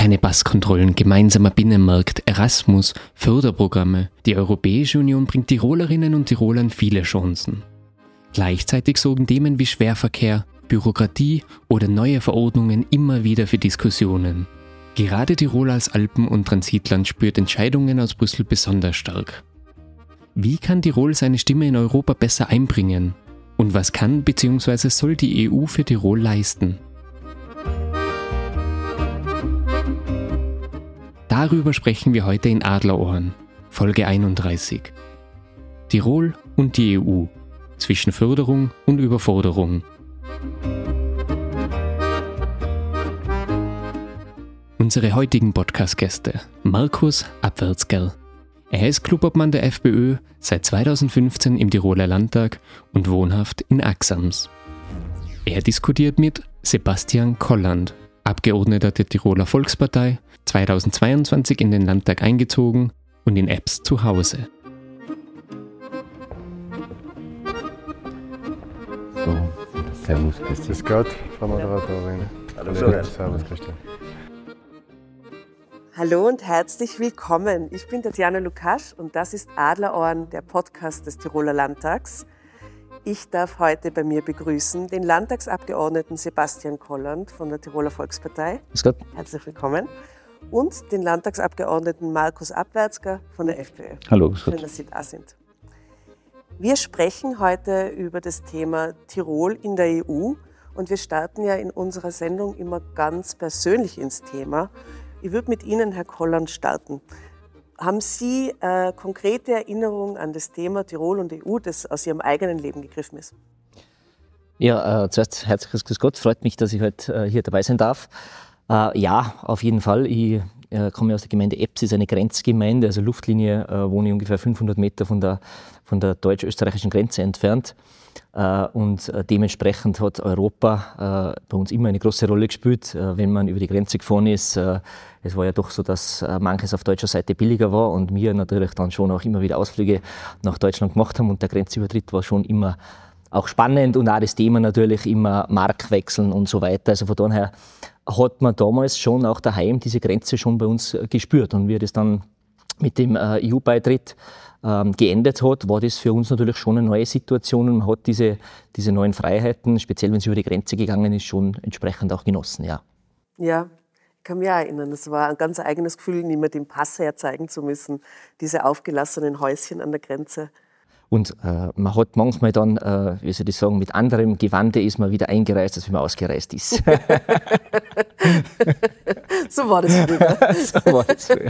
Keine Passkontrollen, gemeinsamer Binnenmarkt, Erasmus, Förderprogramme. Die Europäische Union bringt Tirolerinnen und Tirolern viele Chancen. Gleichzeitig sorgen Themen wie Schwerverkehr, Bürokratie oder neue Verordnungen immer wieder für Diskussionen. Gerade Tirol als Alpen- und Transitland spürt Entscheidungen aus Brüssel besonders stark. Wie kann Tirol seine Stimme in Europa besser einbringen? Und was kann bzw. soll die EU für Tirol leisten? Darüber sprechen wir heute in Adlerohren, Folge 31. Tirol und die EU, zwischen Förderung und Überforderung. Unsere heutigen Podcast-Gäste: Markus Abwärtsgerl. Er ist Clubobmann der FPÖ, seit 2015 im Tiroler Landtag und wohnhaft in Axams. Er diskutiert mit Sebastian Kolland, Abgeordneter der Tiroler Volkspartei, 2022 in den Landtag eingezogen und in Ebbs zu Hause. So, servus Christian. Grüß Gott, Frau Moderatorin. Hallo, servus Christian. Hallo und herzlich willkommen. Ich bin Tatjana Lukasch und das ist Adlerohren, der Podcast des Tiroler Landtags. Ich darf heute bei mir begrüßen den Landtagsabgeordneten Sebastian Kolland von der Tiroler Volkspartei. Grüß Gott. Herzlich willkommen. Und den Landtagsabgeordneten Markus Abwärtsger von der FPÖ. Hallo, grüß Schön, Gott. dass Sie da sind. Wir sprechen heute über das Thema Tirol in der EU und wir starten ja in unserer Sendung immer ganz persönlich ins Thema. Ich würde mit Ihnen, Herr Kolland, starten. Haben Sie konkrete Erinnerungen an das Thema Tirol und EU, das aus Ihrem eigenen Leben gegriffen ist? Ja, zuerst herzliches Grüß Gott. Freut mich, dass ich heute hier dabei sein darf. Ja, auf jeden Fall. Ich komme aus der Gemeinde Ebbs, ist eine Grenzgemeinde, also Luftlinie, wohne ich ungefähr 500 Meter von der deutsch-österreichischen Grenze entfernt. Und dementsprechend hat Europa bei uns immer eine große Rolle gespielt, wenn man über die Grenze gefahren ist. Es war ja doch so, dass manches auf deutscher Seite billiger war und wir natürlich dann schon auch immer wieder Ausflüge nach Deutschland gemacht haben und der Grenzübertritt war schon immer auch spannend und auch das Thema natürlich immer Marktwechseln und so weiter. Also von daher hat man damals schon auch daheim diese Grenze schon bei uns gespürt. Und wie das dann mit dem EU-Beitritt geendet hat, war das für uns natürlich schon eine neue Situation. Und man hat diese neuen Freiheiten, speziell wenn es über die Grenze gegangen ist, schon entsprechend auch genossen, ja. Ja, ich kann mich auch erinnern. Es war ein ganz eigenes Gefühl, nicht mehr den Pass herzeigen zu müssen. Diese aufgelassenen Häuschen an der Grenze. Und man hat manchmal dann, wie soll ich sagen, mit anderem Gewande ist man wieder eingereist, als wenn man ausgereist ist. So war das früher. So war das früher.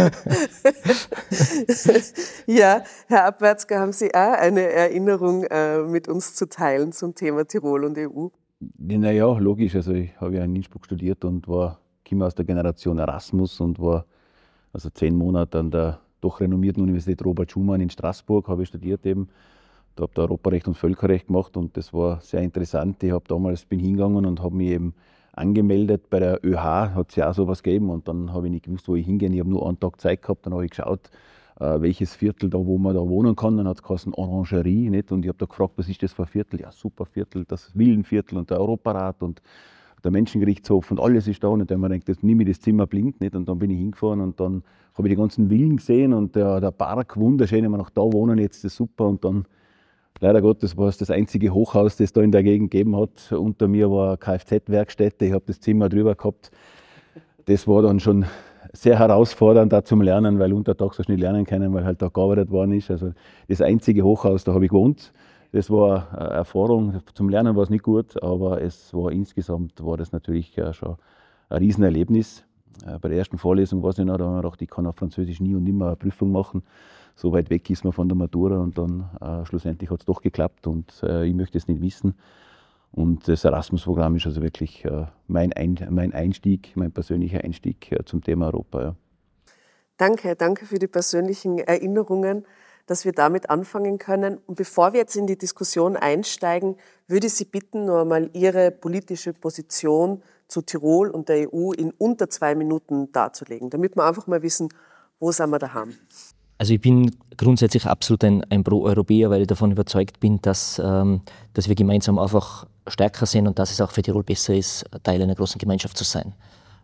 Ja, Herr Abwärtsger, haben Sie auch eine Erinnerung mit uns zu teilen zum Thema Tirol und EU? Naja, logisch. Also ich habe ja in Innsbruck studiert und komme aus der Generation Erasmus und war also 10 Monate an der doch renommierten Universität Robert Schumann in Straßburg, habe ich studiert eben. Da habe ich Europarecht und Völkerrecht gemacht und das war sehr interessant. Ich bin hingegangen und habe mich eben angemeldet bei der ÖH, hat es ja auch sowas gegeben und dann habe ich nicht gewusst, wo ich hingehe. Ich habe nur einen Tag Zeit gehabt, dann habe ich geschaut, welches Viertel da, wo man da wohnen kann. Dann hat es geheißen Orangerie, nicht? Und ich habe da gefragt, was ist das für ein Viertel? Ja, super Viertel, das Villenviertel und der Europarat und der Menschengerichtshof und alles ist da. Und dann habe ich gedacht, das nimm ich das Zimmer blind, nicht? Und dann bin ich hingefahren und dann habe ich die ganzen Villen gesehen und der Park, wunderschön, wenn wir noch da wohnen, jetzt ist super. Und dann, leider Gottes, war es das einzige Hochhaus, das da in der Gegend gegeben hat. Unter mir war eine Kfz-Werkstätte, ich habe das Zimmer drüber gehabt. Das war dann schon sehr herausfordernd da zum Lernen, weil untertags so schnell lernen können, weil halt da gearbeitet worden ist. Also das einzige Hochhaus, da habe ich gewohnt. Das war eine Erfahrung. Zum Lernen war es nicht gut, aber insgesamt war das natürlich schon ein Riesenerlebnis. Bei der ersten Vorlesung war es nicht, da haben wir gedacht, ich kann auf Französisch nie und nimmer eine Prüfung machen. So weit weg ist man von der Matura und dann schlussendlich hat es doch geklappt und ich möchte es nicht missen. Und das Erasmus-Programm ist also wirklich mein Einstieg, mein persönlicher Einstieg zum Thema Europa. Ja. Danke für die persönlichen Erinnerungen, dass wir damit anfangen können. Und bevor wir jetzt in die Diskussion einsteigen, würde ich Sie bitten, nur einmal Ihre politische Position zu Tirol und der EU in unter 2 Minuten darzulegen, damit wir einfach mal wissen, wo sind wir daheim. Also ich bin grundsätzlich absolut ein Pro-Europäer, weil ich davon überzeugt bin, dass wir gemeinsam einfach stärker sind und dass es auch für Tirol besser ist, Teil einer großen Gemeinschaft zu sein.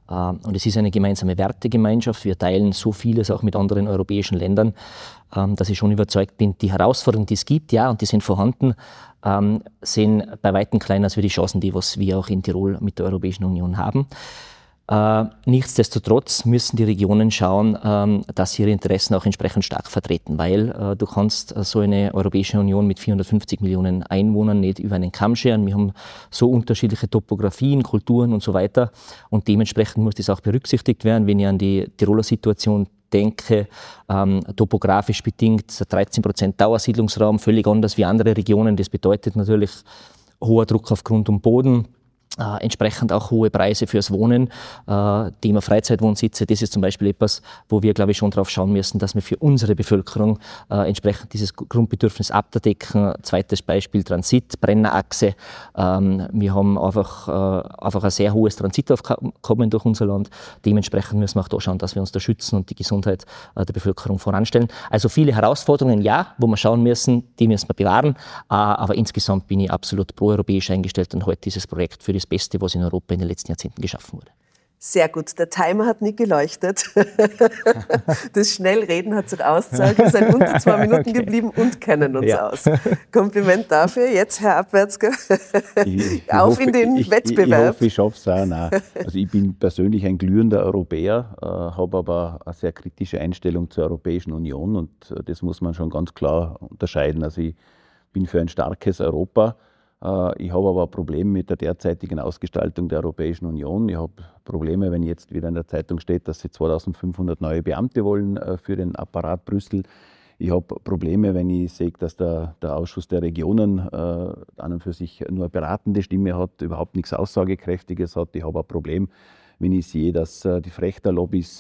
Und es ist eine gemeinsame Wertegemeinschaft. Wir teilen so vieles auch mit anderen europäischen Ländern, dass ich schon überzeugt bin, die Herausforderungen, die es gibt, ja, und die sind vorhanden, sind bei weitem kleiner als die Chancen, die was wir auch in Tirol mit der Europäischen Union haben. Nichtsdestotrotz müssen die Regionen schauen, dass sie ihre Interessen auch entsprechend stark vertreten, weil du kannst so eine Europäische Union mit 450 Millionen Einwohnern nicht über einen Kamm scheren. Wir haben so unterschiedliche Topografien, Kulturen und so weiter und dementsprechend muss das auch berücksichtigt werden. Wenn ich an die Tiroler Situation denke, topografisch bedingt 13% Dauersiedlungsraum, völlig anders wie andere Regionen. Das bedeutet natürlich hoher Druck auf Grund und Boden. Entsprechend auch hohe Preise fürs Wohnen. Thema Freizeitwohnsitze, das ist zum Beispiel etwas, wo wir, glaube ich, schon drauf schauen müssen, dass wir für unsere Bevölkerung entsprechend dieses Grundbedürfnis abdecken. Zweites Beispiel Transit, Brennerachse. Wir haben einfach ein sehr hohes Transitaufkommen durch unser Land. Dementsprechend müssen wir auch da schauen, dass wir uns da schützen und die Gesundheit der Bevölkerung voranstellen. Also viele Herausforderungen, ja, wo wir schauen müssen, die müssen wir bewahren. Aber insgesamt bin ich absolut proeuropäisch eingestellt und halte dieses Projekt für das Beste, was in Europa in den letzten Jahrzehnten geschaffen wurde. Sehr gut. Der Timer hat nicht geleuchtet. Das Schnellreden hat sich ausgezahlt. Wir sind unter 2 Minuten geblieben und kennen uns aus. Kompliment dafür. Jetzt, Herr Abwärtsger, auf in den Wettbewerb. Ich hoffe, ich schaffe es auch. Nein. Also ich bin persönlich ein glühender Europäer, habe aber eine sehr kritische Einstellung zur Europäischen Union und das muss man schon ganz klar unterscheiden. Also ich bin für ein starkes Europa. Ich habe aber ein Problem mit der derzeitigen Ausgestaltung der Europäischen Union. Ich habe Probleme, wenn jetzt wieder in der Zeitung steht, dass sie 2500 neue Beamte wollen für den Apparat Brüssel. Ich habe Probleme, wenn ich sehe, dass der Ausschuss der Regionen an und für sich nur eine beratende Stimme hat, überhaupt nichts Aussagekräftiges hat. Ich habe ein Problem, wenn ich sehe, dass die Frechterlobbys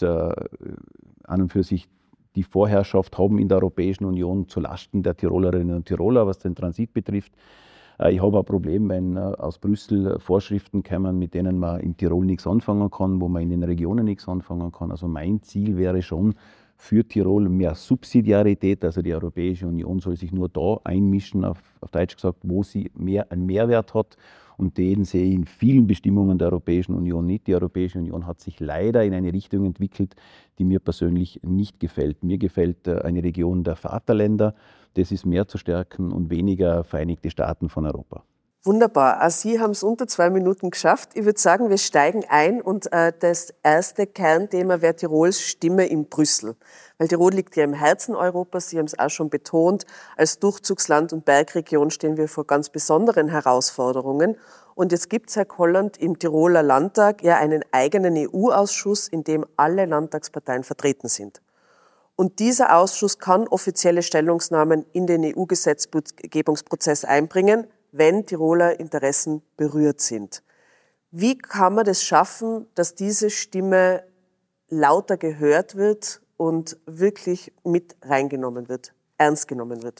an und für sich die Vorherrschaft haben in der Europäischen Union zu Lasten der Tirolerinnen und Tiroler, was den Transit betrifft. Ich habe ein Problem, wenn aus Brüssel Vorschriften kommen, mit denen man in Tirol nichts anfangen kann, wo man in den Regionen nichts anfangen kann. Also mein Ziel wäre schon für Tirol mehr Subsidiarität. Also die Europäische Union soll sich nur da einmischen, auf Deutsch gesagt, wo sie einen Mehrwert hat. Und den sehe ich in vielen Bestimmungen der Europäischen Union nicht. Die Europäische Union hat sich leider in eine Richtung entwickelt, die mir persönlich nicht gefällt. Mir gefällt eine Region der Vaterländer. Das ist mehr zu stärken und weniger Vereinigte Staaten von Europa. Wunderbar. Auch Sie haben es unter 2 Minuten geschafft. Ich würde sagen, wir steigen ein und das erste Kernthema wäre Tirols Stimme in Brüssel. Weil Tirol liegt ja im Herzen Europas, Sie haben es auch schon betont. Als Durchzugsland und Bergregion stehen wir vor ganz besonderen Herausforderungen. Und jetzt gibt es, Herr Kolland, im Tiroler Landtag ja einen eigenen EU-Ausschuss, in dem alle Landtagsparteien vertreten sind. Und dieser Ausschuss kann offizielle Stellungnahmen in den EU-Gesetzgebungsprozess einbringen, wenn Tiroler Interessen berührt sind. Wie kann man das schaffen, dass diese Stimme lauter gehört wird und wirklich mit reingenommen wird, ernst genommen wird?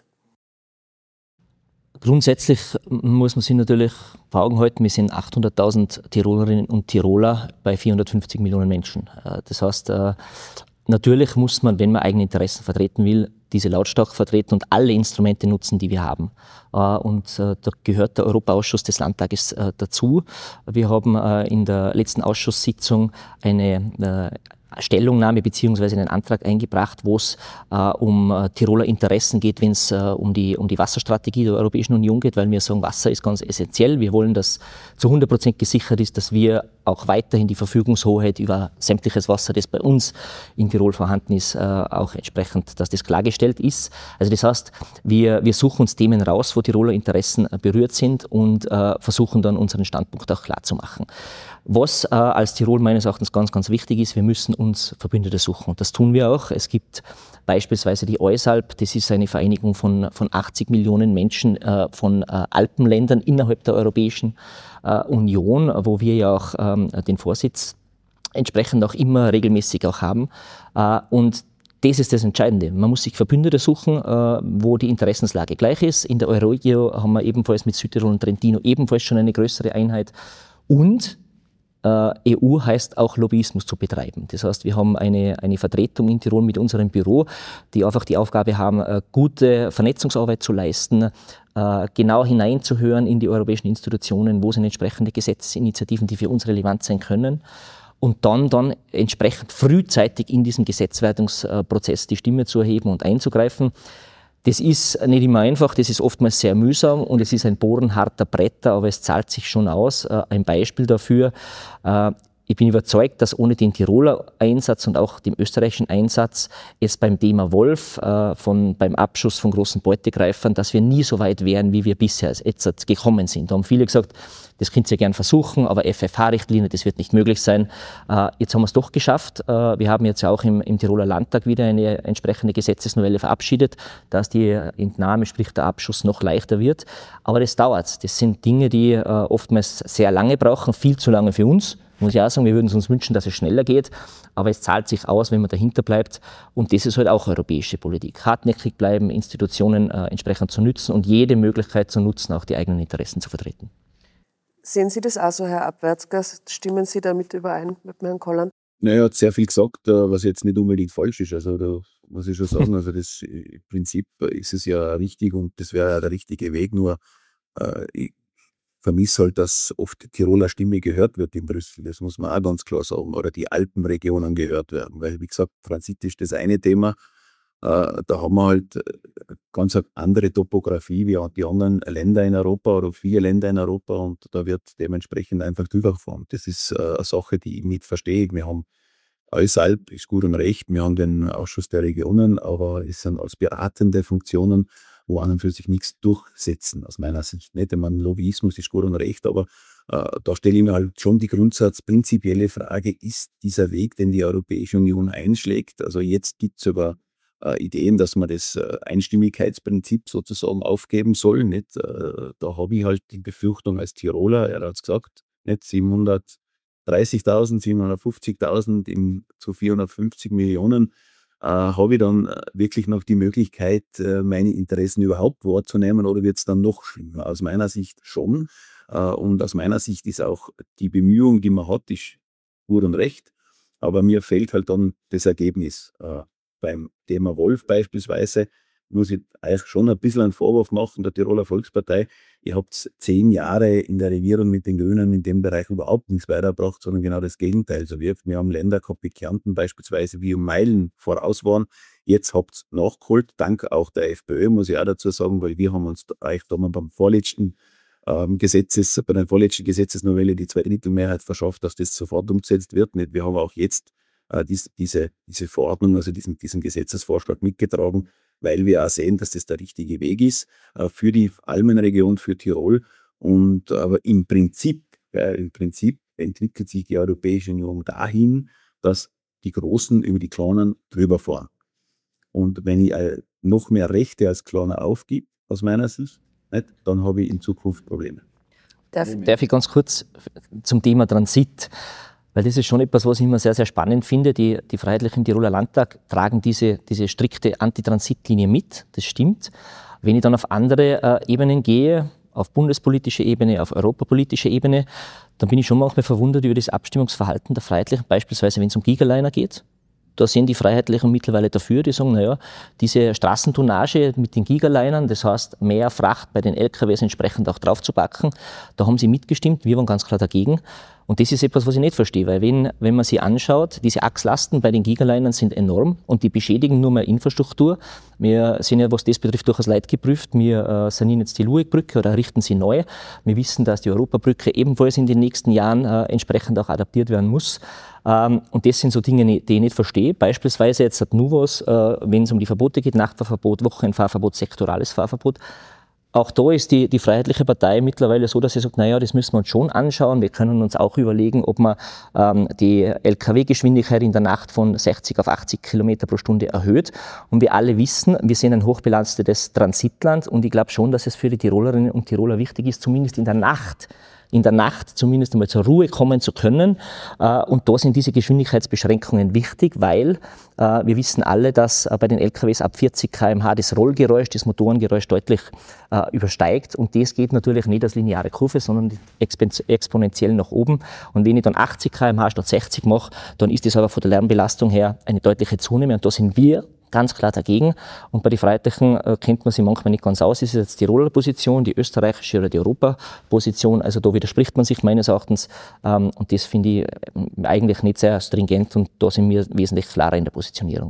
Grundsätzlich muss man sich natürlich vor Augen halten, wir sind 800.000 Tirolerinnen und Tiroler bei 450 Millionen Menschen. Das heißt, natürlich muss man, wenn man eigene Interessen vertreten will, diese lautstark vertreten und alle Instrumente nutzen, die wir haben. Und da gehört der Europaausschuss des Landtages dazu. Wir haben in der letzten Ausschusssitzung eine Stellungnahme bzw. einen Antrag eingebracht, wo es um Tiroler Interessen geht, wenn es um die Wasserstrategie der Europäischen Union geht, weil wir sagen, Wasser ist ganz essentiell. Wir wollen, dass zu 100% gesichert ist, dass wir auch weiterhin die Verfügungshoheit über sämtliches Wasser, das bei uns in Tirol vorhanden ist, auch entsprechend, dass das klargestellt ist. Also das heißt, wir suchen uns Themen raus, wo Tiroler Interessen berührt sind und versuchen dann unseren Standpunkt auch klar zu machen. Was als Tirol meines Erachtens ganz, ganz wichtig ist, wir müssen uns Verbündete suchen. Und das tun wir auch. Es gibt beispielsweise die EUSALP, das ist eine Vereinigung von 80 Millionen Menschen von Alpenländern innerhalb der Europäischen Union, wo wir ja auch den Vorsitz entsprechend auch immer regelmäßig auch haben. Und das ist das Entscheidende. Man muss sich Verbündete suchen, wo die Interessenslage gleich ist. In der Euregio haben wir ebenfalls mit Südtirol und Trentino ebenfalls schon eine größere Einheit. Und EU heißt auch Lobbyismus zu betreiben. Das heißt, wir haben eine Vertretung in Tirol mit unserem Büro, die einfach die Aufgabe haben, gute Vernetzungsarbeit zu leisten, genau hineinzuhören in die europäischen Institutionen, wo sind entsprechende Gesetzesinitiativen, die für uns relevant sein können. und dann entsprechend frühzeitig in diesem Gesetzwerdungsprozess die Stimme zu erheben und einzugreifen. Das ist nicht immer einfach, das ist oftmals sehr mühsam und es ist ein bohrenharter Bretter, aber es zahlt sich schon aus. Ein Beispiel dafür, ich bin überzeugt, dass ohne den Tiroler Einsatz und auch dem österreichischen Einsatz es beim Thema Wolf, beim Abschuss von großen Beutegreifern, dass wir nie so weit wären, wie wir bisher jetzt gekommen sind. Da haben viele gesagt, das könnt ihr gern versuchen, aber FFH-Richtlinie, das wird nicht möglich sein. Jetzt haben wir es doch geschafft. Wir haben jetzt auch im Tiroler Landtag wieder eine entsprechende Gesetzesnovelle verabschiedet, dass die Entnahme, sprich der Abschuss, noch leichter wird. Aber das dauert. Das sind Dinge, die oftmals sehr lange brauchen, viel zu lange für uns. Muss ich auch sagen, wir würden uns wünschen, dass es schneller geht, aber es zahlt sich aus, wenn man dahinter bleibt. Und das ist halt auch europäische Politik. Hartnäckig bleiben, Institutionen entsprechend zu nützen und jede Möglichkeit zu nutzen, auch die eigenen Interessen zu vertreten. Sehen Sie das also, Herr Abwärtsger? Stimmen Sie damit überein mit Herrn Kolland? Er hat sehr viel gesagt, was jetzt nicht unbedingt falsch ist. Also da muss ich schon sagen, also das im Prinzip ist es ja richtig und das wäre ja der richtige Weg. Nur ich vermisse halt, dass oft die Tiroler Stimme gehört wird in Brüssel. Das muss man auch ganz klar sagen. Oder die Alpenregionen gehört werden. Weil, wie gesagt, Transit ist das eine Thema. Da haben wir halt ganz andere Topografie wie die anderen Länder in Europa oder viele Länder in Europa und da wird dementsprechend einfach drüber gefahren. Das ist eine Sache, die ich nicht verstehe. Wir haben Eusalp, ist gut und recht, wir haben den Ausschuss der Regionen, aber es sind als beratende Funktionen, wo an und für sich nichts durchsetzen, aus meiner Sicht nicht. Ich meine, Lobbyismus ist gut und recht, aber da stelle ich mir halt schon die grundsatzprinzipielle Frage, ist dieser Weg, den die Europäische Union einschlägt, also jetzt gibt es über Ideen, dass man das Einstimmigkeitsprinzip sozusagen aufgeben soll. Nicht? Da habe ich halt die Befürchtung als Tiroler, er hat es gesagt, nicht 730.000, 750.000 zu 450 Millionen, habe ich dann wirklich noch die Möglichkeit, meine Interessen überhaupt wahrzunehmen oder wird es dann noch schlimmer? Aus meiner Sicht schon. Und aus meiner Sicht ist auch die Bemühung, die man hat, ist gut und recht. Aber mir fehlt halt dann das Ergebnis. Beim Thema Wolf beispielsweise muss ich euch schon ein bisschen einen Vorwurf machen, der Tiroler Volkspartei. Ihr habt 10 Jahre in der Regierung mit den Grünen in dem Bereich überhaupt nichts weitergebracht, sondern genau das Gegenteil. Also wir haben Länder gehabt wie Kärnten beispielsweise, wie um Meilen voraus waren. Jetzt habt ihr nachgeholt, dank auch der FPÖ, muss ich auch dazu sagen, weil wir haben uns euch da mal bei der vorletzten Gesetzesnovelle die 2/3 verschafft, dass das sofort umgesetzt wird. Wir haben auch jetzt diese Verordnung, also diesen Gesetzesvorschlag mitgetragen, weil wir auch sehen, dass das der richtige Weg ist für die Almenregion, für Tirol. Aber im Prinzip entwickelt sich die Europäische Union dahin, dass die Großen über die Kleinen drüber fahren. Und wenn ich noch mehr Rechte als Kleiner aufgebe, aus meiner Sicht, nicht, dann habe ich in Zukunft Probleme. Darf ich ganz kurz zum Thema Transit? Weil das ist schon etwas, was ich immer sehr, sehr spannend finde. Die Freiheitlichen im Tiroler Landtag tragen diese strikte Antitransitlinie mit, das stimmt. Wenn ich dann auf andere Ebenen gehe, auf bundespolitische Ebene, auf europapolitische Ebene, dann bin ich schon manchmal verwundert über das Abstimmungsverhalten der Freiheitlichen, beispielsweise wenn es um Gigaliner geht. Da sind die Freiheitlichen mittlerweile dafür, die sagen, naja, diese Straßentonnage mit den Gigalinern, das heißt mehr Fracht bei den LKWs entsprechend auch draufzupacken, da haben sie mitgestimmt, wir waren ganz klar dagegen. Und das ist etwas, was ich nicht verstehe, weil wenn man sich anschaut, diese Achslasten bei den Gigalinern sind enorm und die beschädigen nur mehr Infrastruktur. Wir sind ja, was das betrifft, durchaus leidgeprüft. Wir sanieren jetzt die Lueck-Brücke oder richten sie neu. Wir wissen, dass die Europabrücke ebenfalls in den nächsten Jahren entsprechend auch adaptiert werden muss. Und das sind so Dinge, die ich nicht verstehe. Beispielsweise jetzt hat NUVOS, wenn es um die Verbote geht, Nachtfahrverbot, Wochenendfahrverbot, sektorales Fahrverbot. Auch da ist die Freiheitliche Partei mittlerweile so, dass sie sagt, naja, das müssen wir uns schon anschauen. Wir können uns auch überlegen, ob man die Lkw-Geschwindigkeit in der Nacht von 60 auf 80 Kilometer pro Stunde erhöht. Und wir alle wissen, wir sind ein hochbelastetes Transitland und ich glaube schon, dass es für die Tirolerinnen und Tiroler wichtig ist, zumindest in der Nacht zumindest einmal zur Ruhe kommen zu können. Und da sind diese Geschwindigkeitsbeschränkungen wichtig, weil wir wissen alle, dass bei den LKWs ab 40 km/h das Rollgeräusch, das Motorengeräusch deutlich übersteigt. Und das geht natürlich nicht als lineare Kurve, sondern exponentiell nach oben. Und wenn ich dann 80 km/h statt 60 mache, dann ist das aber von der Lärmbelastung her eine deutliche Zunahme. Und da sind wir ganz klar dagegen. Und bei den Freiheitlichen kennt man sich manchmal nicht ganz aus. Ist es jetzt die Tiroler Position, die österreichische oder die Europaposition? Also da widerspricht man sich meines Erachtens. Und das finde ich eigentlich nicht sehr stringent und da sind wir wesentlich klarer in der Positionierung.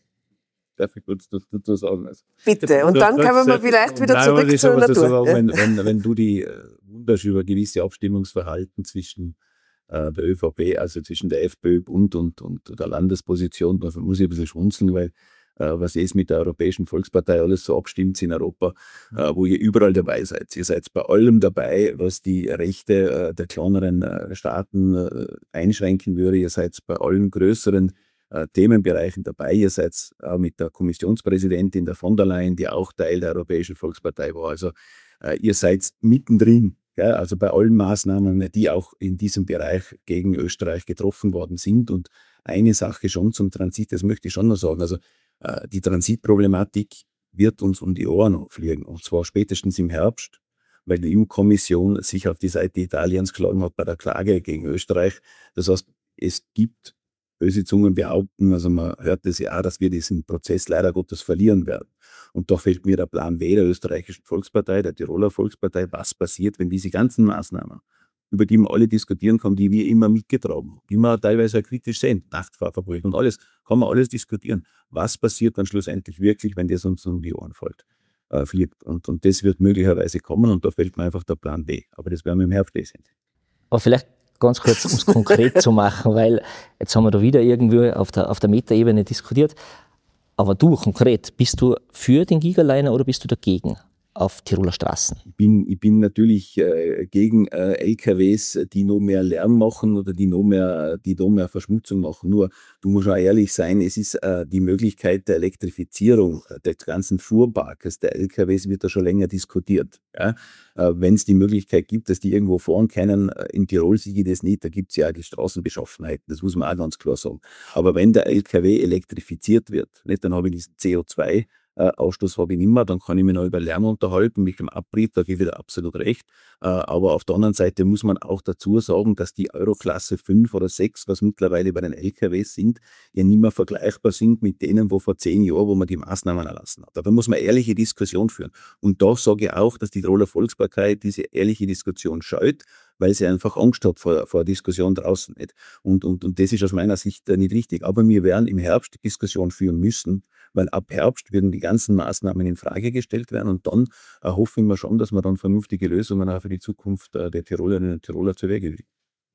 Darf ich kurz dazu sagen? Also, Bitte, und dann können wir vielleicht wieder zurück zur Natur. Wenn du die wunderst über gewisse Abstimmungsverhalten zwischen der ÖVP, also zwischen der FPÖ und der Landesposition, da muss ich ein bisschen schmunzeln, weil was ist mit der Europäischen Volkspartei alles so abstimmt in Europa, wo ihr überall dabei seid. Ihr seid bei allem dabei, was die Rechte der kleineren Staaten einschränken würde. Ihr seid bei allen größeren Themenbereichen dabei. Ihr seid auch mit der Kommissionspräsidentin der von der Leyen, die auch Teil der Europäischen Volkspartei war. Also ihr seid mittendrin, gell? Also bei allen Maßnahmen, die auch in diesem Bereich gegen Österreich getroffen worden sind. Und eine Sache schon zum Transit, das möchte ich schon noch sagen. Also die Transitproblematik wird uns um die Ohren fliegen. Und zwar spätestens im Herbst, weil die EU-Kommission sich auf die Seite Italiens geschlagen hat bei der Klage gegen Österreich. Das heißt, es gibt böse Zungen behaupten, also man hört es ja auch, dass wir diesen Prozess leider Gottes verlieren werden. Und da fehlt mir der Plan B der österreichischen Volkspartei, der Tiroler Volkspartei, was passiert, wenn diese ganzen Maßnahmen, über die wir alle diskutieren können, die wir immer mitgetragen haben, die wir teilweise auch kritisch sehen, Nachtfahrverbot und alles, kann man alles diskutieren. Was passiert dann schlussendlich wirklich, wenn das uns um die Ohren fliegt? Und das wird möglicherweise kommen und da fehlt mir einfach der Plan B. Aber das werden wir im Herbst sehen. Aber vielleicht ganz kurz, um es konkret zu machen, weil jetzt haben wir da wieder irgendwie auf der Metaebene diskutiert. Aber du konkret, bist du für den Gigaliner oder bist du dagegen auf Tiroler Straßen? Ich bin natürlich gegen LKWs, die noch mehr Lärm machen oder die noch mehr Verschmutzung machen. Nur, du musst auch ehrlich sein, es ist die Möglichkeit der Elektrifizierung des ganzen Fuhrparkes der LKWs wird da schon länger diskutiert. Ja? Wenn es die Möglichkeit gibt, dass die irgendwo fahren können, in Tirol sehe ich das nicht, da gibt es ja die Straßenbeschaffenheit, das muss man auch ganz klar sagen. Aber wenn der LKW elektrifiziert wird, nicht, dann habe ich diesen CO2 Ausstoß habe ich nicht mehr, dann kann ich mich noch über Lärm unterhalten, mit dem Abrieb, da gebe ich wieder absolut recht. Aber auf der anderen Seite muss man auch dazu sagen, dass die Euroklasse 5 oder 6, was mittlerweile bei den LKWs sind, ja nicht mehr vergleichbar sind mit denen, wo vor 10 Jahren, wo man die Maßnahmen erlassen hat. Da muss man ehrliche Diskussion führen. Und da sage ich auch, dass die Tiroler Volkspartei diese ehrliche Diskussion scheut, weil sie einfach Angst hat vor der Diskussion draußen nicht. Und das ist aus meiner Sicht nicht richtig. Aber wir werden im Herbst die Diskussion führen müssen, weil ab Herbst werden die ganzen Maßnahmen in Frage gestellt werden und dann hoffen wir schon, dass wir dann vernünftige Lösungen auch für die Zukunft der Tirolerinnen und Tiroler zu Wege legen.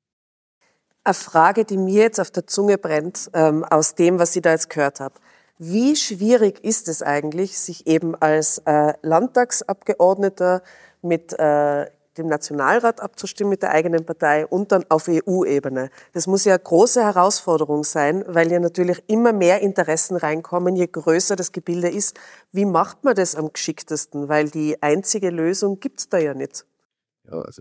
Eine Frage, die mir jetzt auf der Zunge brennt, aus dem, was ich da jetzt gehört habe. Wie schwierig ist es eigentlich, sich eben als Landtagsabgeordneter mit dem Nationalrat abzustimmen, mit der eigenen Partei und dann auf EU-Ebene. Das muss ja eine große Herausforderung sein, weil ja natürlich immer mehr Interessen reinkommen, je größer das Gebilde ist. Wie macht man das am geschicktesten? Weil die einzige Lösung gibt es da ja nicht. Ja, also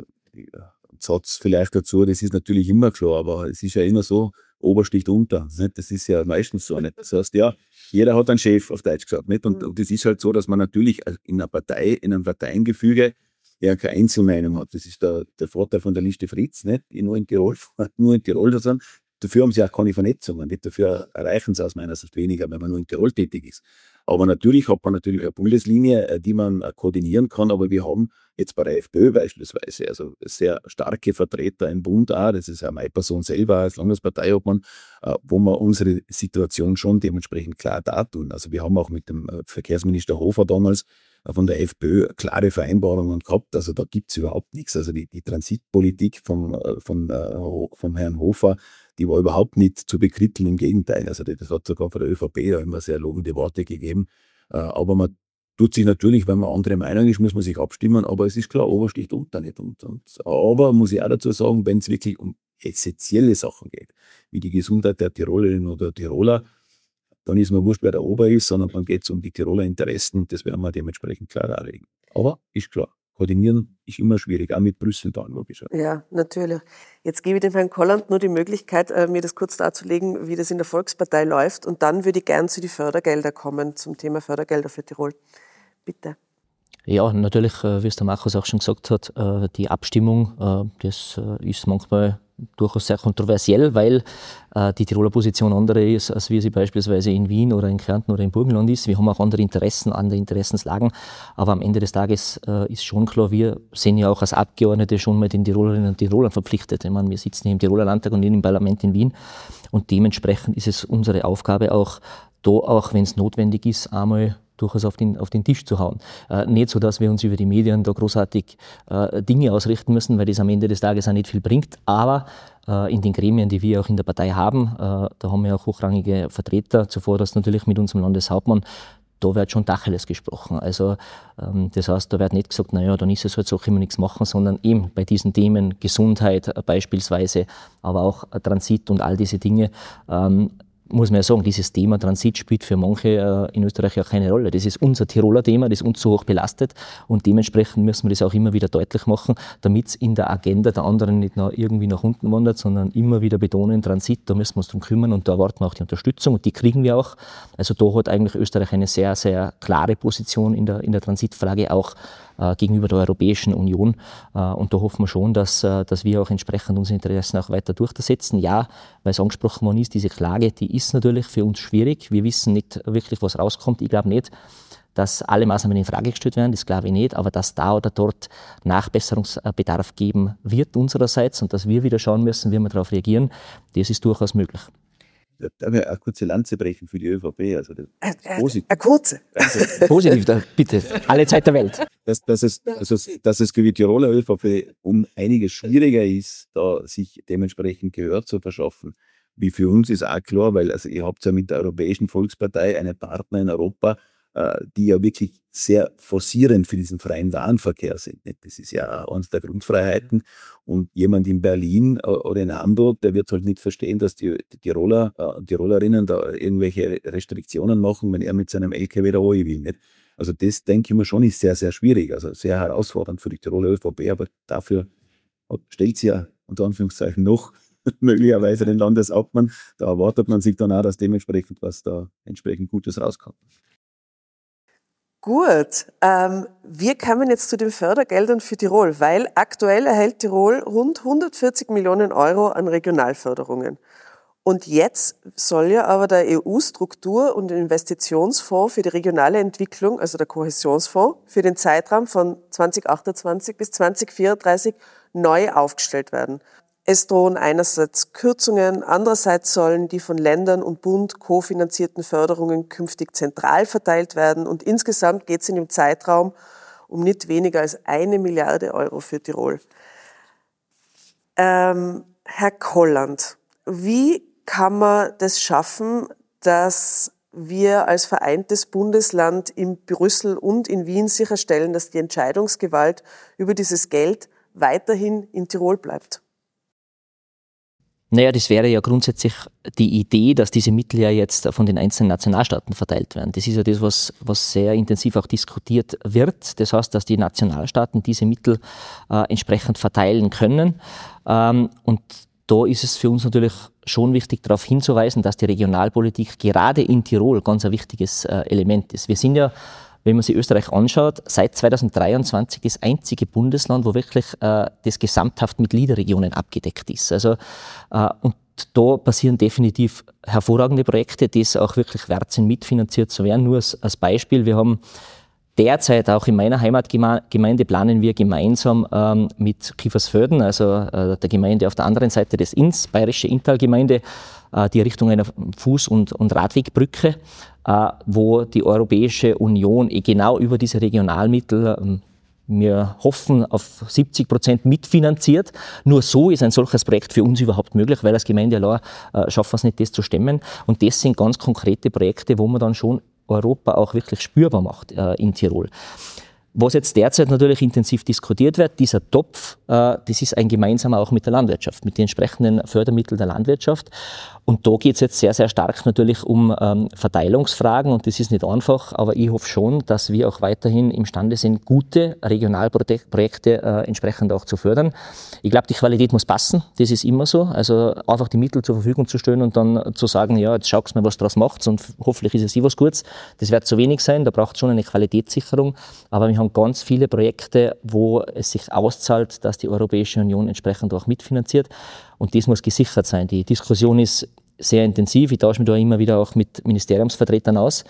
Satz vielleicht dazu, das ist natürlich immer klar, aber es ist ja immer so, Ober sticht unter. Nicht? Das ist ja meistens so. Nicht? Das heißt, ja, jeder hat einen Chef, auf Deutsch gesagt. Nicht? Und das ist halt so, dass man natürlich in einer Partei, in einem Parteiengefüge ja keine Einzelmeinung hat. Das ist der Vorteil von der Liste Fritz, nicht? Die nur in Tirol sind. Dafür haben sie auch keine Vernetzungen. Nicht? Dafür erreichen sie aus meiner Sicht weniger, wenn man nur in Tirol tätig ist. Aber natürlich hat man natürlich eine Bundeslinie, die man koordinieren kann. Aber wir haben jetzt bei der FPÖ beispielsweise also sehr starke Vertreter im Bund auch. Das ist ja meine Person selber als Landesparteiobmann, wo wir unsere Situation schon dementsprechend klar dartun. Also wir haben auch mit dem Verkehrsminister Hofer damals von der FPÖ klare Vereinbarungen gehabt. Also da gibt es überhaupt nichts. Also die Transitpolitik vom Herrn Hofer, die war überhaupt nicht zu bekritteln, im Gegenteil. Also das hat sogar von der ÖVP da immer sehr lobende Worte gegeben. Aber man tut sich natürlich, wenn man andere Meinung ist, muss man sich abstimmen. Aber es ist klar, Ober sticht unter nicht. Aber muss ich auch dazu sagen, wenn es wirklich um essentielle Sachen geht, wie die Gesundheit der Tirolerinnen oder Tiroler, dann ist man wurscht, wer der Ober ist, sondern dann geht es um die Tiroler Interessen. Das werden wir dementsprechend klar darlegen. Aber ist klar, koordinieren ist immer schwierig, auch mit Brüssel dann logisch. Ja, natürlich. Jetzt gebe ich dem Herrn Kolland nur die Möglichkeit, mir das kurz darzulegen, wie das in der Volkspartei läuft. Und dann würde ich gern zu den Fördergelder kommen, zum Thema Fördergelder für Tirol. Bitte. Ja, natürlich, wie es der Markus auch schon gesagt hat, die Abstimmung, das ist manchmal durchaus sehr kontroversiell, weil die Tiroler Position andere ist, als wie sie beispielsweise in Wien oder in Kärnten oder im Burgenland ist. Wir haben auch andere Interessen, andere Interessenslagen. Aber am Ende des Tages ist schon klar, wir sind ja auch als Abgeordnete schon mal den Tirolerinnen und Tirolern verpflichtet. Ich meine, wir sitzen hier im Tiroler Landtag und im Parlament in Wien. Und dementsprechend ist es unsere Aufgabe auch, da auch, wenn es notwendig ist, einmal durchaus auf den Tisch zu hauen. Nicht so, dass wir uns über die Medien da großartig Dinge ausrichten müssen, weil das am Ende des Tages auch nicht viel bringt. Aber in den Gremien, die wir auch in der Partei haben, da haben wir auch hochrangige Vertreter, zuvor das natürlich mit unserem Landeshauptmann, da wird schon Tacheles gesprochen. Also das heißt, da wird nicht gesagt, naja, dann ist es halt so, können wir nichts machen, sondern eben bei diesen Themen Gesundheit beispielsweise, aber auch Transit und all diese Dinge, muss man ja sagen, dieses Thema Transit spielt für manche in Österreich ja keine Rolle. Das ist unser Tiroler Thema, das ist uns zu hoch belastet und dementsprechend müssen wir das auch immer wieder deutlich machen, damit es in der Agenda der anderen nicht irgendwie nach unten wandert, sondern immer wieder betonen, Transit, da müssen wir uns drum kümmern und da erwarten wir auch die Unterstützung und die kriegen wir auch. Also da hat eigentlich Österreich eine sehr, sehr klare Position in der Transitfrage auch gegenüber der Europäischen Union. Und da hoffen wir schon, dass wir auch entsprechend unsere Interessen auch weiter durchsetzen. Ja, weil es angesprochen worden ist, diese Klage, die ist natürlich für uns schwierig. Wir wissen nicht wirklich, was rauskommt. Ich glaube nicht, dass alle Maßnahmen in Frage gestellt werden, das glaube ich nicht, aber dass da oder dort Nachbesserungsbedarf geben wird unsererseits und dass wir wieder schauen müssen, wie wir darauf reagieren, das ist durchaus möglich. Darf ich eine kurze Lanze brechen für die ÖVP? Also positiv. Eine kurze. Positiv, bitte. Alle Zeit der Welt. Dass es für die Tiroler ÖVP um einiges schwieriger ist, da sich dementsprechend Gehör zu verschaffen. Wie für uns ist auch klar, weil also ihr habt ja mit der Europäischen Volkspartei einen Partner in Europa, die ja wirklich sehr forcierend für diesen freien Warenverkehr sind. Das ist ja eines der Grundfreiheiten. Und jemand in Berlin oder in Hamburg, der wird halt nicht verstehen, dass die Tiroler, Tirolerinnen da irgendwelche Restriktionen machen, wenn er mit seinem LKW da rein will. Nicht? Also das, denke ich mir schon, ist sehr, sehr schwierig. Also sehr herausfordernd für die Tiroler ÖVP, aber dafür stellt sie ja unter Anführungszeichen noch möglicherweise den Landeshauptmann. Da erwartet man sich dann auch, dass dementsprechend was da entsprechend Gutes rauskommt. Gut, wir kommen jetzt zu den Fördergeldern für Tirol, weil aktuell erhält Tirol rund 140 Millionen Euro an Regionalförderungen. Und jetzt soll ja aber der EU-Struktur- und Investitionsfonds für die regionale Entwicklung, also der Kohäsionsfonds, für den Zeitraum von 2028 bis 2034 neu aufgestellt werden. Es drohen einerseits Kürzungen, andererseits sollen die von Ländern und Bund kofinanzierten Förderungen künftig zentral verteilt werden und insgesamt geht es in dem Zeitraum um nicht weniger als 1 Milliarde Euro für Tirol. Herr Kolland, wie kann man das schaffen, dass wir als vereintes Bundesland in Brüssel und in Wien sicherstellen, dass die Entscheidungsgewalt über dieses Geld weiterhin in Tirol bleibt? Naja, das wäre ja grundsätzlich die Idee, dass diese Mittel ja jetzt von den einzelnen Nationalstaaten verteilt werden. Das ist ja das, was sehr intensiv auch diskutiert wird. Das heißt, dass die Nationalstaaten diese Mittel entsprechend verteilen können. Und da ist es für uns natürlich schon wichtig, darauf hinzuweisen, dass die Regionalpolitik gerade in Tirol ganz ein wichtiges Element ist. Wir sind ja, wenn man sich Österreich anschaut, seit 2023 das einzige Bundesland, wo wirklich das gesamthaft mit LEADER-Regionen abgedeckt ist. Also, und da passieren definitiv hervorragende Projekte, die es auch wirklich wert sind, mitfinanziert zu werden. Nur als Beispiel, wir haben derzeit auch in meiner Heimatgemeinde planen wir gemeinsam mit Kiefersfelden, also der Gemeinde auf der anderen Seite des Inns, bayerische Inntalgemeinde, die Richtung einer Fuß- und Radwegbrücke, wo die Europäische Union genau über diese Regionalmittel, wir hoffen, auf 70% mitfinanziert. Nur so ist ein solches Projekt für uns überhaupt möglich, weil als Gemeinde allein schaffen wir es nicht, das zu stemmen. Und das sind ganz konkrete Projekte, wo man dann schon Europa auch wirklich spürbar macht in Tirol. Was jetzt derzeit natürlich intensiv diskutiert wird, dieser Topf, das ist ein gemeinsamer auch mit der Landwirtschaft, mit den entsprechenden Fördermitteln der Landwirtschaft. Und da geht es jetzt sehr, sehr stark natürlich um Verteilungsfragen und das ist nicht einfach, aber ich hoffe schon, dass wir auch weiterhin imstande sind, gute Regionalprojekte entsprechend auch zu fördern. Ich glaube, die Qualität muss passen, das ist immer so. Also einfach die Mittel zur Verfügung zu stellen und dann zu sagen, ja, jetzt schaut mal, was draus macht und hoffentlich ist es was Gutes. Das wird zu wenig sein, da braucht es schon eine Qualitätssicherung, aber wir haben ganz viele Projekte, wo es sich auszahlt, dass dass die Europäische Union entsprechend auch mitfinanziert. Und das muss gesichert sein. Die Diskussion ist sehr intensiv. Ich tausche mich da immer wieder auch mit Ministeriumsvertretern aus.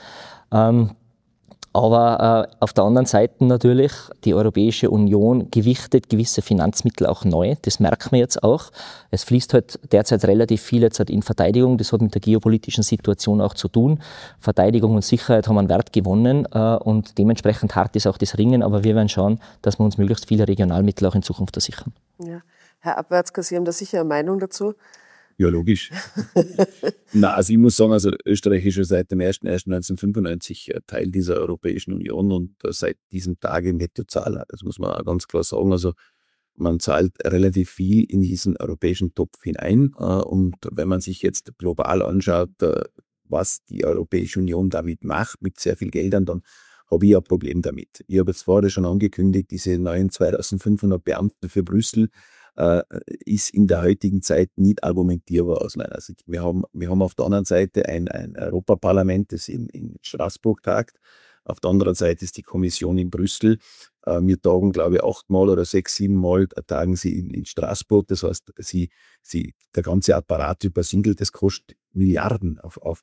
Aber auf der anderen Seite natürlich, die Europäische Union gewichtet gewisse Finanzmittel auch neu. Das merkt man jetzt auch. Es fließt halt derzeit relativ viel jetzt halt in Verteidigung. Das hat mit der geopolitischen Situation auch zu tun. Verteidigung und Sicherheit haben einen Wert gewonnen und dementsprechend hart ist auch das Ringen. Aber wir werden schauen, dass wir uns möglichst viele Regionalmittel auch in Zukunft sichern. Ja. Herr Abwärtsker, Sie haben da sicher eine Meinung dazu. Ja, logisch. Also ich muss sagen, also Österreich ist schon seit dem 01.01.1995 Teil dieser Europäischen Union und seit diesem Tage Nettozahler. Das muss man auch ganz klar sagen. Also man zahlt relativ viel in diesen europäischen Topf hinein. Und wenn man sich jetzt global anschaut, was die Europäische Union damit macht, mit sehr viel Geldern, dann habe ich ein Problem damit. Ich habe jetzt vorher schon angekündigt, diese neuen 2500 Beamten für Brüssel ist in der heutigen Zeit nicht argumentierbar aus meiner Sicht. Wir haben auf der anderen Seite ein Europaparlament, das in Straßburg tagt. Auf der anderen Seite ist die Kommission in Brüssel. Wir tagen, glaube ich, 8-mal oder 6-7 Mal tagen sie in Straßburg. Das heißt, der ganze Apparat übersiedelt, das kostet Milliarden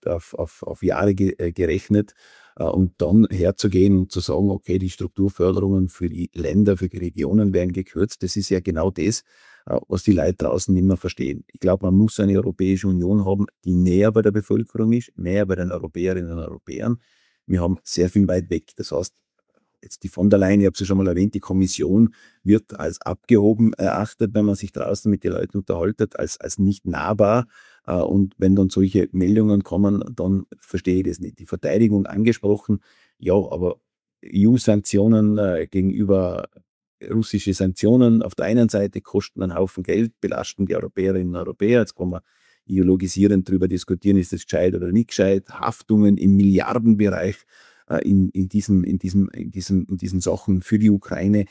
auf Jahre gerechnet. Und dann herzugehen und zu sagen, okay, die Strukturförderungen für die Länder, für die Regionen werden gekürzt, das ist ja genau das, was die Leute draußen nicht mehr verstehen. Ich glaube, man muss eine Europäische Union haben, die näher bei der Bevölkerung ist, näher bei den Europäerinnen und Europäern. Wir haben sehr viel weit weg. Das heißt, jetzt die von der Leyen, ich habe es ja schon mal erwähnt, die Kommission wird als abgehoben erachtet, wenn man sich draußen mit den Leuten unterhaltet, als nicht nahbar. Und wenn dann solche Meldungen kommen, dann verstehe ich das nicht. Die Verteidigung angesprochen, ja, aber EU-Sanktionen gegenüber russische Sanktionen auf der einen Seite kosten einen Haufen Geld, belasten die Europäerinnen und Europäer. Jetzt kann man ideologisierend darüber diskutieren, ist das gescheit oder nicht gescheit. Haftungen im Milliardenbereich in diesen Sachen für die Ukraine,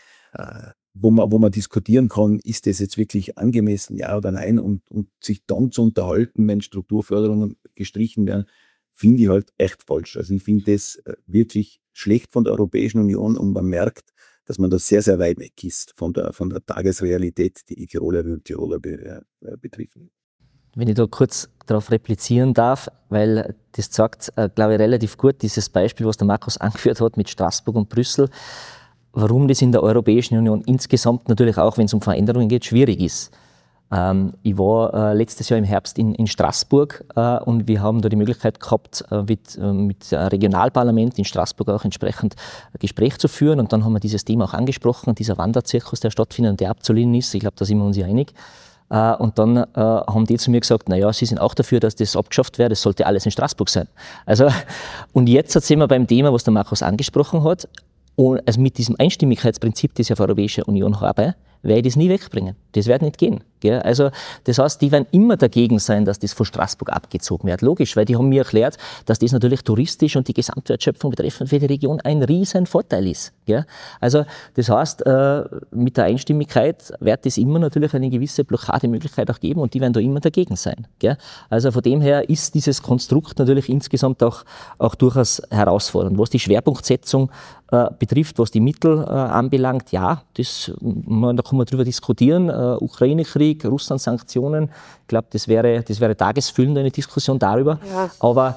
wo man diskutieren kann, ist das jetzt wirklich angemessen, ja oder nein, und sich dann zu unterhalten, wenn Strukturförderungen gestrichen werden, finde ich halt echt falsch. Also ich finde das wirklich schlecht von der Europäischen Union und man merkt, dass man da sehr, sehr weit weg ist von der Tagesrealität, die Tirolerinnen und Tiroler betrifft. Wenn ich da kurz darauf replizieren darf, weil das sagt, glaube ich, relativ gut, dieses Beispiel, was der Markus angeführt hat mit Straßburg und Brüssel, warum das in der Europäischen Union insgesamt natürlich auch, wenn es um Veränderungen geht, schwierig ist. Ich war letztes Jahr im Herbst in Straßburg und wir haben da die Möglichkeit gehabt, mit Regionalparlament in Straßburg auch entsprechend ein Gespräch zu führen und dann haben wir dieses Thema auch angesprochen, dieser Wanderzirkus, der stattfindet und der abzulehnen ist. Ich glaube, da sind wir uns ja einig. Und dann haben die zu mir gesagt, naja, sie sind auch dafür, dass das abgeschafft wird, das sollte alles in Straßburg sein. Also, und jetzt sind wir beim Thema, was der Markus angesprochen hat. Und also mit diesem Einstimmigkeitsprinzip, das ich auf der Europäischen Union habe, werde ich das nie wegbringen. Das wird nicht gehen. Gell? Also, das heißt, die werden immer dagegen sein, dass das von Straßburg abgezogen wird. Logisch, weil die haben mir erklärt, dass das natürlich touristisch und die Gesamtwertschöpfung betreffend für die Region ein riesen Vorteil ist. Gell? Also, das heißt, mit der Einstimmigkeit wird es immer natürlich eine gewisse Blockademöglichkeit auch geben und die werden da immer dagegen sein. Gell? Also, von dem her ist dieses Konstrukt natürlich insgesamt auch durchaus herausfordernd. Was die Schwerpunktsetzung betrifft, was die Mittel anbelangt, ja, da kann man drüber diskutieren. Ukraine-Krieg, Russland-Sanktionen, ich glaube, das wäre tagesfüllend eine Diskussion darüber. Ja. Aber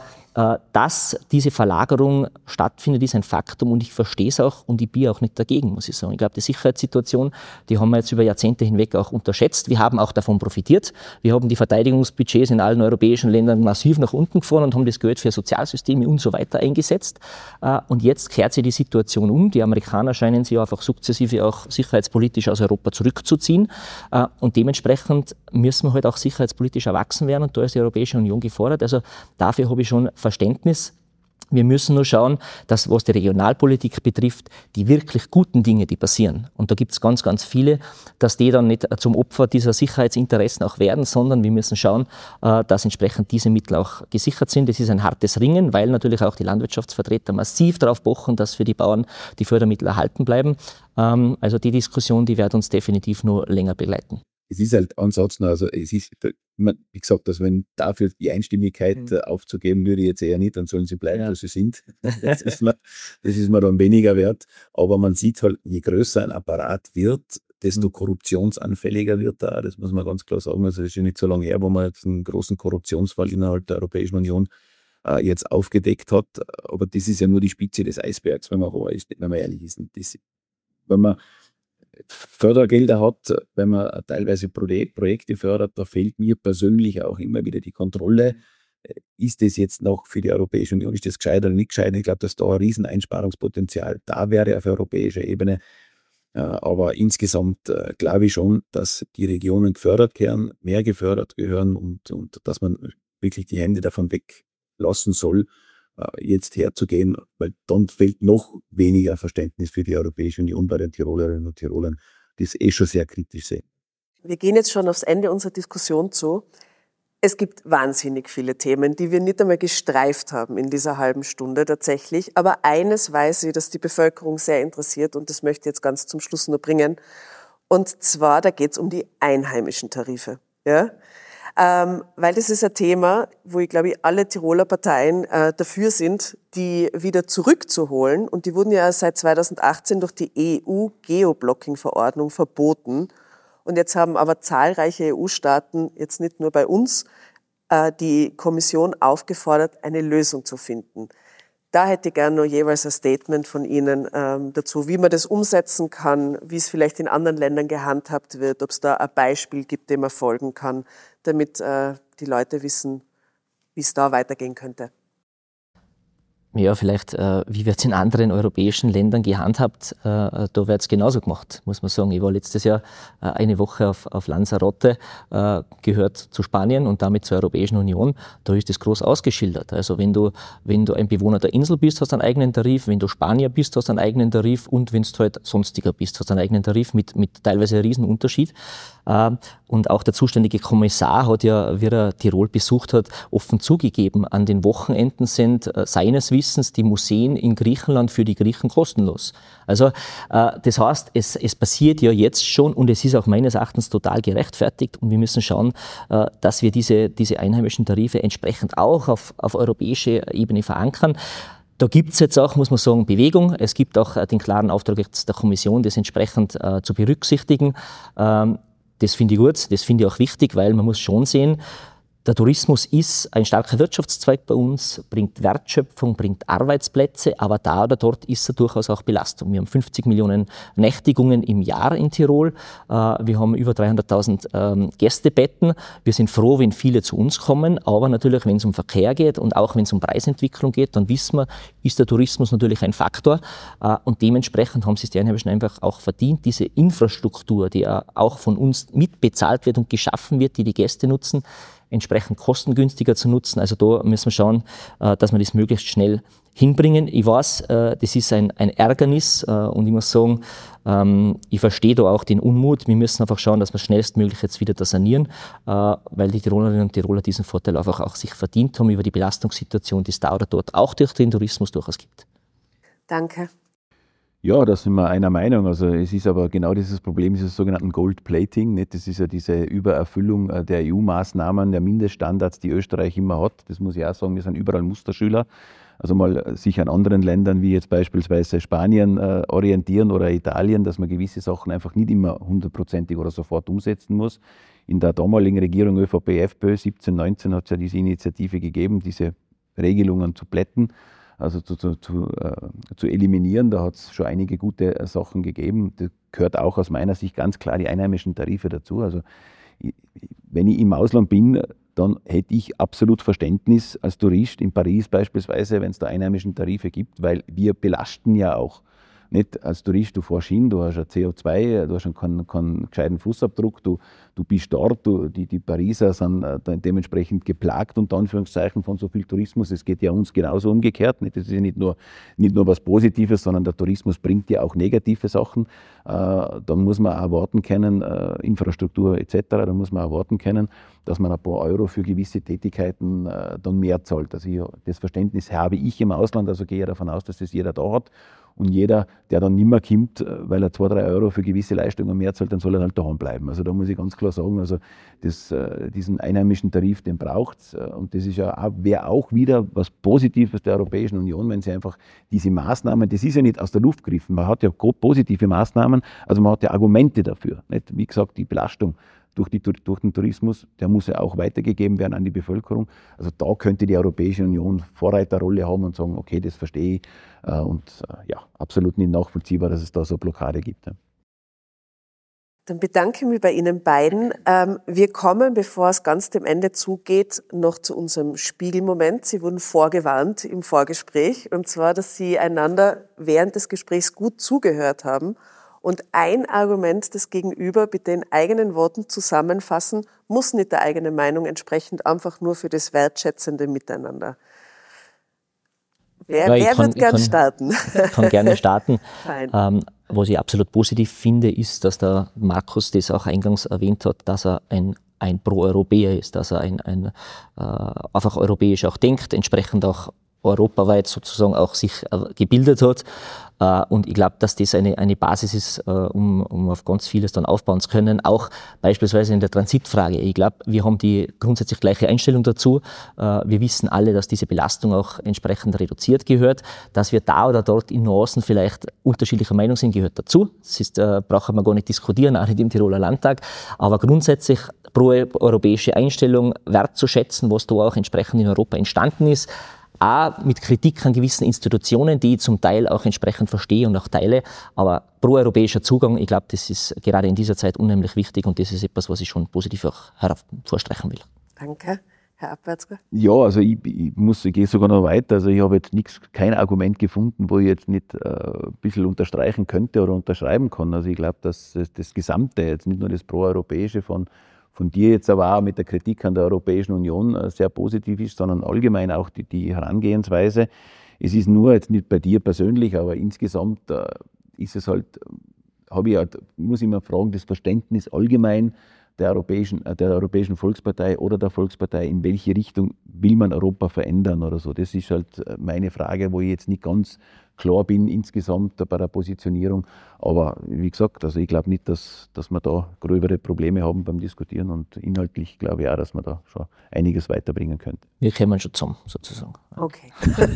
dass diese Verlagerung stattfindet, ist ein Faktum und ich verstehe es auch und ich bin auch nicht dagegen, muss ich sagen. Ich glaube, die Sicherheitssituation, die haben wir jetzt über Jahrzehnte hinweg auch unterschätzt. Wir haben auch davon profitiert. Wir haben die Verteidigungsbudgets in allen europäischen Ländern massiv nach unten gefahren und haben das Geld für Sozialsysteme und so weiter eingesetzt. Und jetzt kehrt sich die Situation um. Die Amerikaner scheinen sich einfach sukzessive auch sicherheitspolitisch aus Europa zurückzuziehen. Und dementsprechend müssen wir halt auch sicherheitspolitisch erwachsen werden und da ist die Europäische Union gefordert. Also dafür habe ich schon Verständnis. Wir müssen nur schauen, dass, was die Regionalpolitik betrifft, die wirklich guten Dinge, die passieren, und da gibt es ganz, ganz viele, dass die dann nicht zum Opfer dieser Sicherheitsinteressen auch werden, sondern wir müssen schauen, dass entsprechend diese Mittel auch gesichert sind. Das ist ein hartes Ringen, weil natürlich auch die Landwirtschaftsvertreter massiv darauf pochen, dass für die Bauern die Fördermittel erhalten bleiben. Also die Diskussion, die wird uns definitiv nur länger begleiten. Es ist halt ansonsten, also es ist, wie gesagt, dass wenn dafür die Einstimmigkeit aufzugeben, würde ich jetzt eher nicht, dann sollen sie bleiben, wo sie sind. Das ist mir dann weniger wert. Aber man sieht halt, je größer ein Apparat wird, desto korruptionsanfälliger wird er. Das muss man ganz klar sagen. Also es ist ja nicht so lange her, wo man jetzt einen großen Korruptionsfall innerhalb der Europäischen Union jetzt aufgedeckt hat. Aber das ist ja nur die Spitze des Eisbergs, wenn man ehrlich ist. Wenn man Fördergelder hat, wenn man teilweise Projekte fördert, da fehlt mir persönlich auch immer wieder die Kontrolle. Ist das jetzt noch für die Europäische Union, ist das gescheit oder nicht gescheit? Ich glaube, dass da ein Rieseneinsparungspotenzial da wäre auf europäischer Ebene. Aber insgesamt glaube ich schon, dass die Regionen gefördert gehören, mehr gefördert gehören und dass man wirklich die Hände davon weglassen soll, jetzt herzugehen, weil dann fehlt noch weniger Verständnis für die Europäische Union bei den Tirolerinnen und Tirolern, die es schon sehr kritisch sehen. Wir gehen jetzt schon aufs Ende unserer Diskussion zu. Es gibt wahnsinnig viele Themen, die wir nicht einmal gestreift haben in dieser halben Stunde tatsächlich. Aber eines weiß ich, dass die Bevölkerung sehr interessiert und das möchte ich jetzt ganz zum Schluss nur bringen. Und zwar, da geht es um die einheimischen Tarife. Ja? Weil das ist ein Thema, wo ich glaube, alle Tiroler Parteien dafür sind, die wieder zurückzuholen. Und die wurden ja seit 2018 durch die EU-Geoblocking-Verordnung verboten. Und jetzt haben aber zahlreiche EU-Staaten, jetzt nicht nur bei uns, die Kommission aufgefordert, eine Lösung zu finden. Da hätte ich gerne noch jeweils ein Statement von Ihnen dazu, wie man das umsetzen kann, wie es vielleicht in anderen Ländern gehandhabt wird, ob es da ein Beispiel gibt, dem man folgen kann, damit die Leute wissen, wie es da weitergehen könnte. Ja, vielleicht, wie wird es in anderen europäischen Ländern gehandhabt? Da wird es genauso gemacht, muss man sagen. Ich war letztes Jahr eine Woche auf Lanzarote, gehört zu Spanien und damit zur Europäischen Union. Da ist das groß ausgeschildert. Also wenn du ein Bewohner der Insel bist, hast du einen eigenen Tarif. Wenn du Spanier bist, hast du einen eigenen Tarif. Und wenn du halt sonstiger bist, hast du einen eigenen Tarif mit teilweise einem Riesenunterschied. Und auch der zuständige Kommissar hat ja, wie er Tirol besucht hat, offen zugegeben, an den Wochenenden sind seines Wissens die Museen in Griechenland für die Griechen kostenlos. Also das heißt, es passiert ja jetzt schon und es ist auch meines Erachtens total gerechtfertigt und wir müssen schauen, dass wir diese einheimischen Tarife entsprechend auch auf europäischer Ebene verankern. Da gibt es jetzt auch, muss man sagen, Bewegung. Es gibt auch den klaren Auftrag jetzt der Kommission, das entsprechend zu berücksichtigen. Das finde ich gut, das finde ich auch wichtig, weil man muss schon sehen, der Tourismus ist ein starker Wirtschaftszweig bei uns, bringt Wertschöpfung, bringt Arbeitsplätze, aber da oder dort ist er durchaus auch Belastung. Wir haben 50 Millionen Nächtigungen im Jahr in Tirol, wir haben über 300.000 Gästebetten. Wir sind froh, wenn viele zu uns kommen, aber natürlich, wenn es um Verkehr geht und auch wenn es um Preisentwicklung geht, dann wissen wir, ist der Tourismus natürlich ein Faktor und dementsprechend haben sich die Einheimischen einfach auch verdient, diese Infrastruktur, die auch von uns mitbezahlt wird und geschaffen wird, die Gäste nutzen, entsprechend kostengünstiger zu nutzen. Also da müssen wir schauen, dass wir das möglichst schnell hinbringen. Ich weiß, das ist ein Ärgernis und ich muss sagen, ich verstehe da auch den Unmut. Wir müssen einfach schauen, dass wir schnellstmöglich jetzt wieder das sanieren, weil die Tirolerinnen und Tiroler diesen Vorteil einfach auch sich verdient haben über die Belastungssituation, die es da oder dort auch durch den Tourismus durchaus gibt. Danke. Ja, da sind wir einer Meinung. Also es ist aber genau dieses Problem dieses sogenannten Gold Plating. Nicht? Das ist ja diese Übererfüllung der EU-Maßnahmen, der Mindeststandards, die Österreich immer hat. Das muss ich auch sagen, wir sind überall Musterschüler. Also mal sich an anderen Ländern wie jetzt beispielsweise Spanien orientieren oder Italien, dass man gewisse Sachen einfach nicht immer 100%ig oder sofort umsetzen muss. In der damaligen Regierung ÖVP, FPÖ 17, 19 hat es ja diese Initiative gegeben, diese Regelungen zu plätten. Also zu eliminieren. Da hat es schon einige gute Sachen gegeben. Da gehört auch aus meiner Sicht ganz klar die einheimischen Tarife dazu. Also wenn ich im Ausland bin, dann hätte ich absolut Verständnis als Tourist in Paris beispielsweise, wenn es da einheimischen Tarife gibt, weil wir belasten ja auch. Nicht als Tourist, du fährst hin, du hast ein CO2, du hast keinen gescheiten Fußabdruck, du bist dort, die Pariser sind dementsprechend geplagt, unter Anführungszeichen, von so viel Tourismus. Es geht ja uns genauso umgekehrt. Nicht? Das ist ja nicht nur was Positives, sondern der Tourismus bringt ja auch negative Sachen. Dann muss man auch erwarten können, Infrastruktur etc., da muss man erwarten können, dass man ein paar Euro für gewisse Tätigkeiten dann mehr zahlt. Also das Verständnis habe ich im Ausland, also gehe ich davon aus, dass das jeder da hat. Und jeder, der dann nicht mehr kommt, weil er 2-3 Euro für gewisse Leistungen mehr zahlt, dann soll er halt daheim bleiben. Also da muss ich ganz klar sagen, also diesen einheimischen Tarif, den braucht es. Und das ist wäre auch wieder was Positives der Europäischen Union, wenn sie einfach diese Maßnahmen, das ist ja nicht aus der Luft gegriffen, man hat ja positive Maßnahmen, also man hat ja Argumente dafür. Nicht? Wie gesagt, die Belastung durch den Tourismus, der muss ja auch weitergegeben werden an die Bevölkerung. Also da könnte die Europäische Union Vorreiterrolle haben und sagen, okay, das verstehe ich. Absolut nicht nachvollziehbar, dass es da so eine Blockade gibt. Ja. Dann bedanke ich mich bei Ihnen beiden. Wir kommen, bevor es ganz dem Ende zugeht, noch zu unserem Spiegelmoment. Sie wurden vorgewarnt im Vorgespräch, und zwar, dass Sie einander während des Gesprächs gut zugehört haben und ein Argument des Gegenüber mit den eigenen Worten zusammenfassen, muss nicht der eigenen Meinung entsprechend, einfach nur für das wertschätzende Miteinander. Wer wird gern starten? Ich kann gerne starten. Was ich absolut positiv finde, ist, dass der Markus das auch eingangs erwähnt hat, dass er ein Pro-Europäer ist, dass er einfach europäisch auch denkt, entsprechend auch europaweit sozusagen auch sich gebildet hat. Und ich glaube, dass das eine Basis ist, um auf ganz vieles dann aufbauen zu können. Auch beispielsweise in der Transitfrage. Ich glaube, wir haben die grundsätzlich gleiche Einstellung dazu. Wir wissen alle, dass diese Belastung auch entsprechend reduziert gehört. Dass wir da oder dort in Nuancen vielleicht unterschiedlicher Meinung sind, gehört dazu. Das ist, brauchen wir gar nicht diskutieren, auch nicht im Tiroler Landtag. Aber grundsätzlich pro-europäische Einstellung wertzuschätzen, was da auch entsprechend in Europa entstanden ist. Auch mit Kritik an gewissen Institutionen, die ich zum Teil auch entsprechend verstehe und auch teile. Aber pro-europäischer Zugang, ich glaube, das ist gerade in dieser Zeit unheimlich wichtig und das ist etwas, was ich schon positiv auch hervorstreichen will. Danke. Herr Abwärtsger? Ja, also ich gehe sogar noch weiter. Also ich habe jetzt kein Argument gefunden, wo ich jetzt nicht ein bisschen unterstreichen könnte oder unterschreiben kann. Also ich glaube, dass das Gesamte, jetzt nicht nur das Pro-Europäische von dir jetzt aber auch mit der Kritik an der Europäischen Union sehr positiv ist, sondern allgemein auch die Herangehensweise. Es ist nur jetzt nicht bei dir persönlich, aber insgesamt ist es halt, muss ich mal fragen, das Verständnis allgemein der Europäischen Volkspartei oder der Volkspartei, in welche Richtung will man Europa verändern oder so. Das ist halt meine Frage, wo ich jetzt nicht ganz klar bin insgesamt bei der Positionierung. Aber wie gesagt, also ich glaube nicht, dass wir da gröbere Probleme haben beim Diskutieren und inhaltlich glaube ich auch, dass man da schon einiges weiterbringen könnte. Wir kommen schon zusammen, sozusagen. Okay.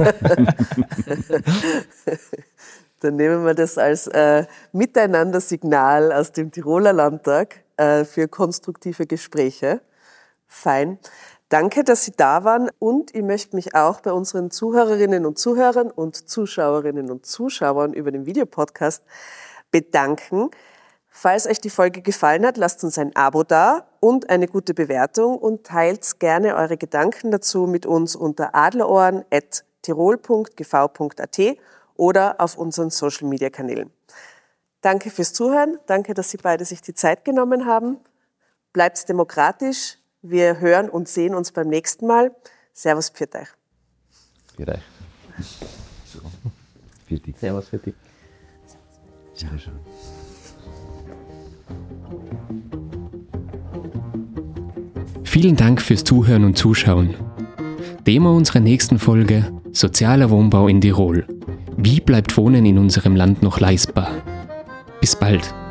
Dann nehmen wir das als Miteinander-Signal aus dem Tiroler Landtag für konstruktive Gespräche. Fein. Danke, dass Sie da waren, und ich möchte mich auch bei unseren Zuhörerinnen und Zuhörern und Zuschauerinnen und Zuschauern über den Videopodcast bedanken. Falls euch die Folge gefallen hat, lasst uns ein Abo da und eine gute Bewertung und teilt gerne eure Gedanken dazu mit uns unter adlerohren@tirol.gv.at oder auf unseren Social-Media-Kanälen. Danke fürs Zuhören, danke, dass Sie beide sich die Zeit genommen haben. Bleibt demokratisch. Wir hören und sehen uns beim nächsten Mal. Servus, pfiat euch. Pfiat euch. So. Pfiat dich. Servus, pfiat dich. Vielen Dank fürs Zuhören und Zuschauen. Thema unserer nächsten Folge: Sozialer Wohnbau in Tirol. Wie bleibt Wohnen in unserem Land noch leistbar? Bis bald.